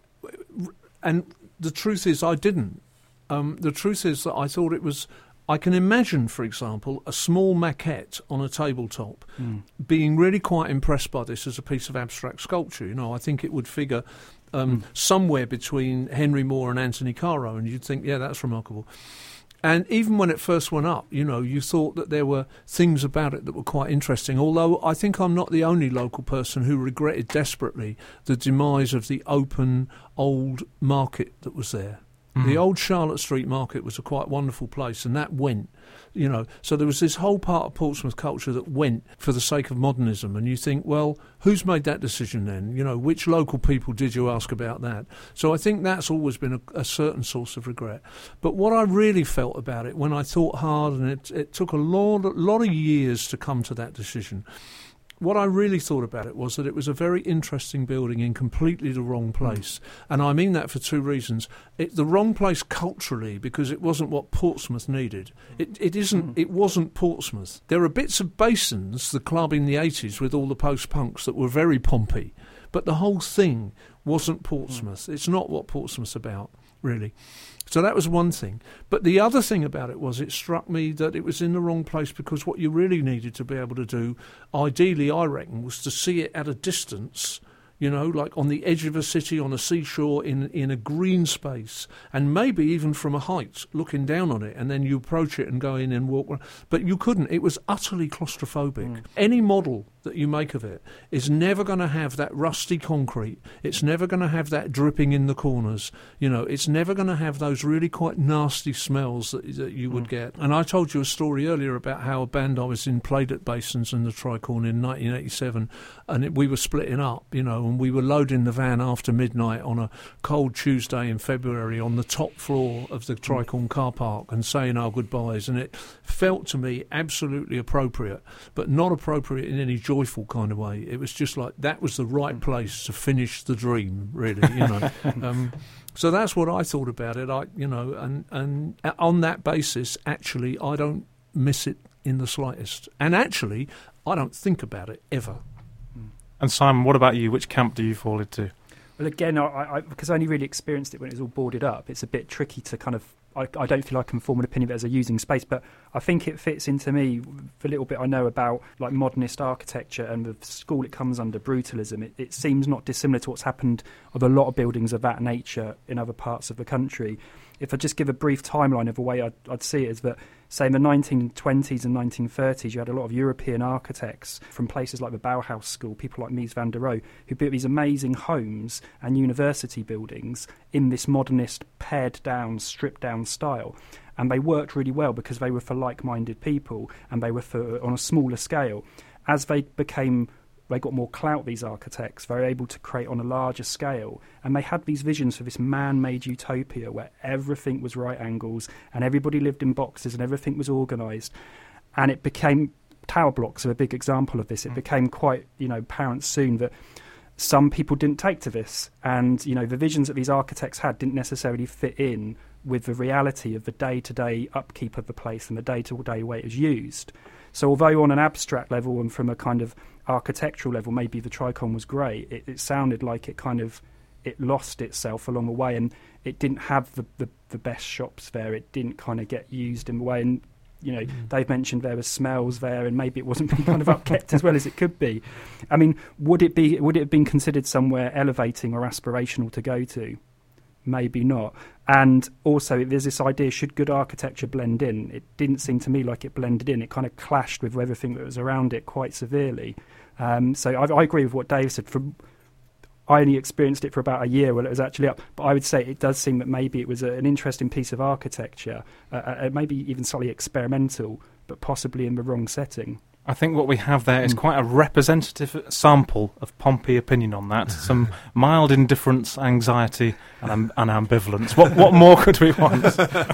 and the truth is, I didn't. Um, the truth is that I thought it was. I can imagine, for example, a small maquette on a tabletop mm. being really quite impressed by this as a piece of abstract sculpture. You know, I think it would figure um, mm. somewhere between Henry Moore and Anthony Caro, and you'd think, yeah, that's remarkable. And even when it first went up, you know, you thought that there were things about it that were quite interesting, although I think I'm not the only local person who regretted desperately the demise of the open old market that was there. Mm. The old Charlotte Street Market was a quite wonderful place, and that went, you know. So there was this whole part of Portsmouth culture that went for the sake of modernism, and you think, well, who's made that decision then? You know, which local people did you ask about that? So I think that's always been a, a certain source of regret. But what I really felt about it when I thought hard, and it, it took a lot, a lot of years to come to that decision, what I really thought about it was that it was a very interesting building in completely the wrong place. Mm. And I mean that for two reasons. It, the wrong place culturally, because it wasn't what Portsmouth needed. It, it isn't. Mm. It wasn't Portsmouth. There are bits of Basins, the club in the eighties with all the post-punks, that were very pompy. But the whole thing wasn't Portsmouth. Mm. It's not what Portsmouth's about, really. So that was one thing. But the other thing about it was it struck me that it was in the wrong place, because what you really needed to be able to do, ideally, I reckon, was to see it at a distance, you know, like on the edge of a city, on a seashore, in in a green space, and maybe even from a height, looking down on it, and then you approach it and go in and walk around. But you couldn't. It was utterly claustrophobic. Mm. Any model that you make of it is never going to have that rusty concrete. It's never going to have that dripping in the corners. You know, it's never going to have those really quite nasty smells that, that you would mm. get. And I told you a story earlier about how a band I was in played at Basins and the Tricorn in nineteen eighty-seven, and it, we were splitting up, you know, and we were loading the van after midnight on a cold Tuesday in February on the top floor of the Tricorn car park and saying our goodbyes, and it felt to me absolutely appropriate, but not appropriate in any joyful kind of way. It was just like that was the right place to finish the dream, really, you know. um, so that's what I thought about it. I, you know, and and on that basis, actually, I don't miss it in the slightest, and actually, I don't think about it ever. And Simon, what about you? Which camp do you fall into? Well, again, I, I, because I only really experienced it when it was all boarded up, it's a bit tricky to kind of. I, I don't feel I can form an opinion of it as a using space, but I think it fits into me the little bit I know about like modernist architecture and the school it comes under, brutalism. It, it seems not dissimilar to what's happened with a lot of buildings of that nature in other parts of the country. if I just give a brief timeline of the way I'd, I'd see it, is that, say, in the nineteen twenties and nineteen thirties, you had a lot of European architects from places like the Bauhaus School, people like Mies van der Rohe, who built these amazing homes and university buildings in this modernist, pared-down, stripped-down style. And they worked really well because they were for like-minded people, and they were for on a smaller scale. As they became, they got more clout, these architects, they were able to create on a larger scale. And they had these visions for this man-made utopia where everything was right angles and everybody lived in boxes and everything was organised. And it became, tower blocks are a big example of this. It became quite, you know, apparent soon that some people didn't take to this. And, you know, the visions that these architects had didn't necessarily fit in with the reality of the day-to-day upkeep of the place and the day-to-day way it was used. So although on an abstract level and from a kind of architectural level maybe the Tricon was great, it, it sounded like it kind of it lost itself along the way, and it didn't have the, the, the best shops there. It didn't kind of get used in the way, and you know, mm. Dave mentioned there were smells there, and maybe it wasn't being kind of upkept as well as it could be. I mean, would it be would it have been considered somewhere elevating or aspirational to go to? Maybe not. And also there's this idea, should good architecture blend in? It didn't seem to me like it blended in. It kind of clashed with everything that was around it quite severely. Um, so I, I agree with what Dave said. From, I only experienced it for about a year when it was actually up, but I would say it does seem that maybe it was a, an interesting piece of architecture, uh, uh, maybe even slightly experimental, but possibly in the wrong setting. I think what we have there is quite a representative sample of Pompey opinion on that. Some mild indifference, anxiety, and, um, and ambivalence. What what more could we want?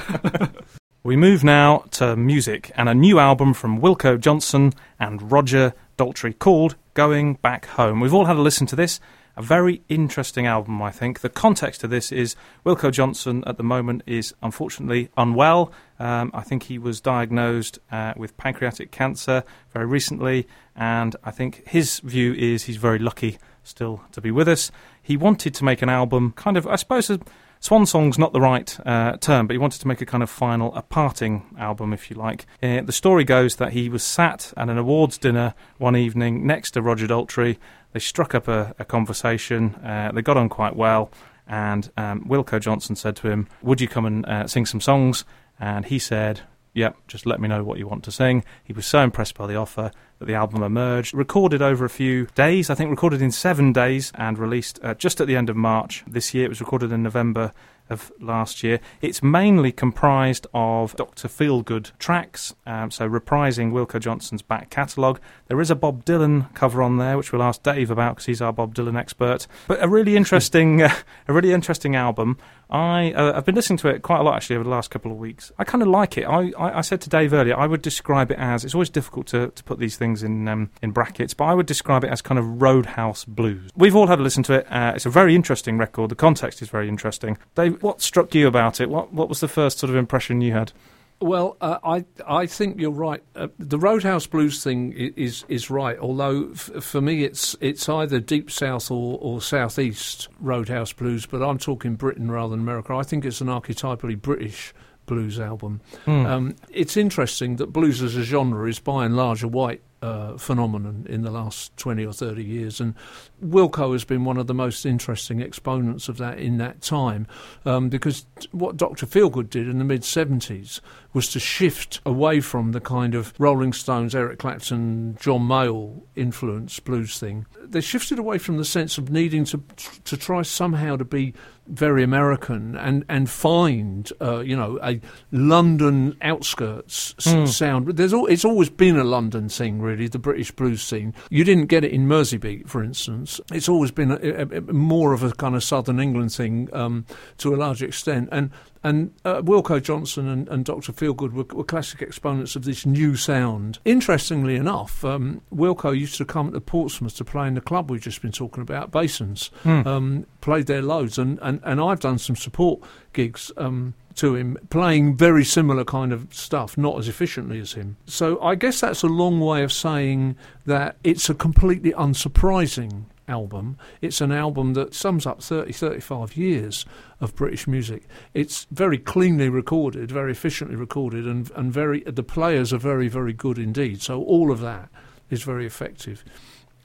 We move now to music and a new album from Wilko Johnson and Roger Daltrey called Going Back Home. We've all had a listen to this. A very interesting album, I think. The context of this is Wilko Johnson at the moment is unfortunately unwell. Um, I think he was diagnosed uh, with pancreatic cancer very recently, and I think his view is he's very lucky still to be with us. He wanted to make an album, kind of, I suppose, a swan song's not the right uh, term, but he wanted to make a kind of final, a parting album, if you like. Uh, the story goes that he was sat at an awards dinner one evening next to Roger Daltrey. They struck up a, a conversation, uh, they got on quite well, and um, Wilko Johnson said to him, would you come and uh, sing some songs? And he said, yep, just let me know what you want to sing. He was so impressed by the offer that the album emerged, recorded over a few days, I think recorded in seven days, and released uh, just at the end of March this year. It was recorded in November of last year. It's mainly comprised of Doctor Feelgood tracks, um, so reprising Wilko Johnson's back catalogue. There is a Bob Dylan cover on there, which we'll ask Dave about because he's our Bob Dylan expert. But a really interesting, uh, a really interesting album. I uh, I've been listening to it quite a lot actually over the last couple of weeks. I kind of like it. I, I, I said to Dave earlier, I would describe it as, it's always difficult to, to put these things in um, in brackets, but I would describe it as kind of Roadhouse blues. We've all had a listen to it. Uh, it's a very interesting record. The context is very interesting. Dave, what struck you about it? What what was the first sort of impression you had? Well, uh, I I think you're right. Uh, the Roadhouse Blues thing is is right. Although f- for me, it's it's either deep south or, or southeast Roadhouse Blues. But I'm talking Britain rather than America. I think it's an archetypally British blues album. Mm. Um, it's interesting that blues as a genre is by and large a white uh, phenomenon in the last twenty or thirty years, and Wilko has been one of the most interesting exponents of that in that time, um, because what Doctor Feelgood did in the mid seventies was to shift away from the kind of Rolling Stones, Eric Clapton, John Mayall influenced blues thing. They shifted away from the sense of needing to to try somehow to be very American and and find uh, you know a London outskirts mm. s- sound. There's al- it's always been a London thing, really, the British blues scene. You didn't get it in Merseybeat, for instance. It's always been a, a, a, more of a kind of Southern England thing um, to a large extent. And And uh, Wilko Johnson and, and Doctor Feelgood were, were classic exponents of this new sound. Interestingly enough, um, Wilko used to come to Portsmouth to play in the club we've just been talking about, Basins. Mm. Um, played there loads, and, and, and I've done some support gigs um, to him, playing very similar kind of stuff, not as efficiently as him. So I guess that's a long way of saying that it's a completely unsurprising album. It's an album that sums up thirty, thirty-five years of British music. It's very cleanly recorded, very efficiently recorded, and and very the players are very, very good indeed. So all of that is very effective.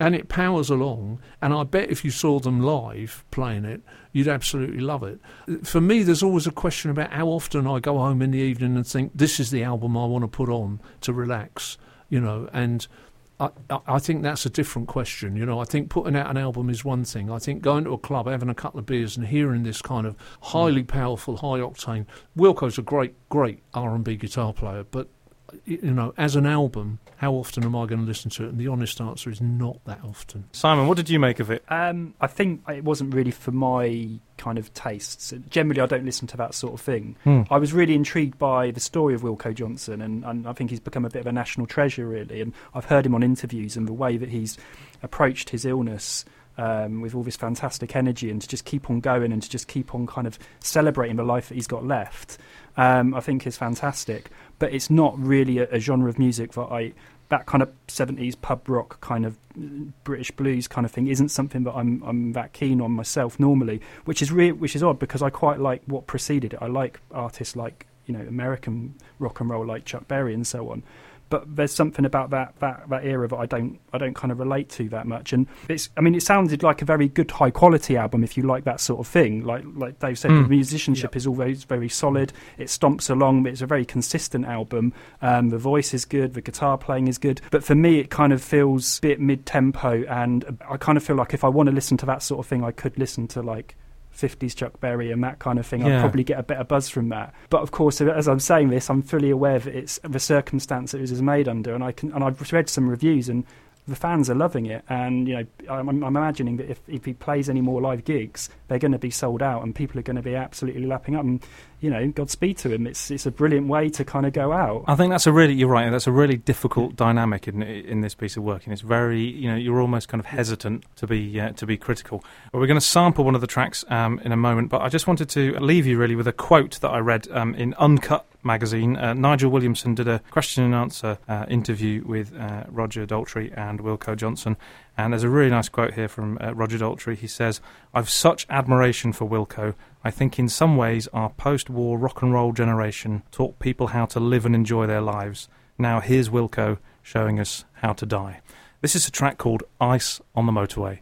and it powers along, and I bet if you saw them live playing it, you'd absolutely love it. For me, there's always a question about how often I go home in the evening and think, this is the album I want to put on to relax, you know, and I, I think that's a different question. You know, I think putting out an album is one thing. I think going to a club, having a couple of beers and hearing this kind of highly powerful, high-octane... Wilco's a great, great R and B guitar player, but, you know, as an album, how often am I going to listen to it? And the honest answer is not that often. Simon, what did you make of it? Um, I think it wasn't really for my kind of tastes. Generally, I don't listen to that sort of thing. Hmm. I was really intrigued by the story of Wilko Johnson, and, and I think he's become a bit of a national treasure, really. And I've heard him on interviews and the way that he's approached his illness um, with all this fantastic energy, and to just keep on going and to just keep on kind of celebrating the life that he's got left, um, I think is fantastic. But it's not really a, a genre of music that I... that kind of seventies pub rock kind of British blues kind of thing isn't something that I'm I'm that keen on myself normally, which is re- which is odd because I quite like what preceded it. I like artists like, you know, American rock and roll like Chuck Berry and so on. But there's something about that, that, that era that I don't I don't kind of relate to that much. And it's I mean it sounded like a very good high quality album if you like that sort of thing. Like like Dave said, Mm. the musicianship Yep. is always very solid. It stomps along. It's a very consistent album. Um, the voice is good. The guitar playing is good. But for me, it kind of feels a bit mid tempo, and I kind of feel like if I want to listen to that sort of thing, I could listen to like fifties Chuck Berry and that kind of thing. Yeah. I'd probably get a better buzz from that. But of course, as I'm saying this, I'm fully aware that it's the circumstance that it was made under, and I can and I've read some reviews, and the fans are loving it. And you know, I'm, I'm imagining that if, if he plays any more live gigs, they're going to be sold out, and people are going to be absolutely lapping up. And you know, Godspeed to him. It's it's a brilliant way to kind of go out. I think that's a really, you're right, that's a really difficult dynamic in in this piece of work, and it's very, you know, you're almost kind of hesitant to be uh, to be critical. But we're going to sample one of the tracks um, in a moment, but I just wanted to leave you really with a quote that I read um, in Uncut magazine. uh, Nigel Williamson did a question and answer uh, interview with uh, Roger Daltrey and Wilko Johnson, and there's a really nice quote here from uh, Roger Daltrey. He says, "I've such admiration for Wilko. I think in some ways our post-war rock and roll generation taught people how to live and enjoy their lives. Now here's Wilko showing us how to die." This is a track called Ice on the Motorway.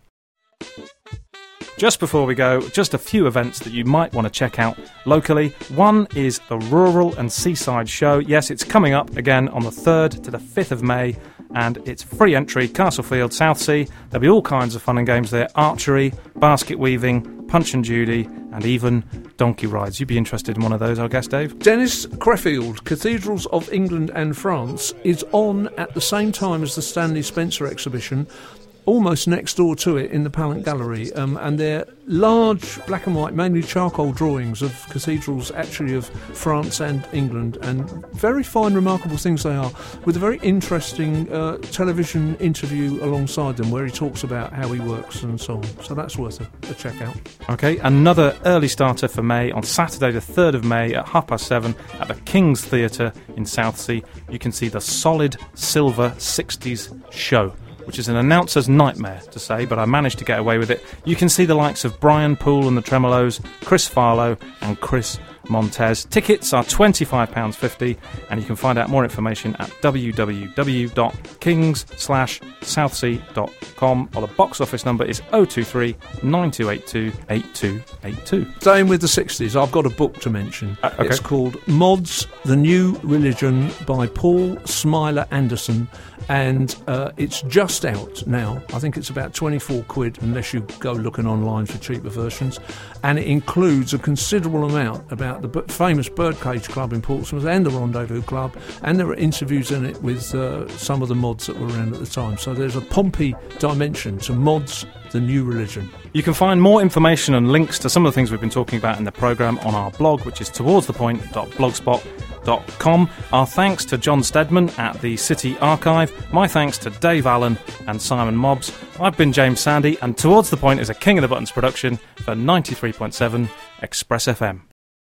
Just before we go, just a few events that you might want to check out locally. One is the Rural and Seaside Show. Yes, it's coming up again on the third to the fifth of May, and it's free entry, Castlefield, Southsea. There'll be all kinds of fun and games there. Archery, basket weaving, Punch and Judy, and even donkey rides. You'd be interested in one of those, I guess, Dave? Dennis Crefeld, Cathedrals of England and France, is on at the same time as the Stanley Spencer exhibition, almost next door to it in the Pallant Gallery, um, and they're large black and white, mainly charcoal drawings of cathedrals actually of France and England, and very fine, remarkable things they are, with a very interesting uh, television interview alongside them where he talks about how he works and so on. So that's worth a, a check out. Okay, another early starter for May on Saturday the third of May at half past seven at the King's Theatre in Southsea. You can see the Solid Silver sixties show, which is an announcer's nightmare to say, but I managed to get away with it. You can see the likes of Brian Poole and the Tremolos, Chris Farlow and Chris Montez. Tickets are twenty-five pounds fifty, and you can find out more information at w w w dot kings slash southsea dot com, or the box office number is oh two three, nine two eight two, eight two eight two. Staying with the sixties, I've got a book to mention. Uh, okay. It's called Mods, The New Religion by Paul Smiler Anderson, and uh, it's just out now. I think it's about twenty-four quid unless you go looking online for cheaper versions, and it includes a considerable amount about the b- famous Birdcage Club in Portsmouth and the Rendezvous Club, and there are interviews in it with uh, some of the mods that were around at the time. So there's a Pompey dimension to Mods, The New Religion. You can find more information and links to some of the things we've been talking about in the programme on our blog, which is towards the point dot blogspot dot com. Our thanks to John Stedman at the City Archive. My thanks to Dave Allen and Simon Mobbs. I've been James Sandy, and Towards the Point is a King of the Buttons production for ninety-three point seven Express F M.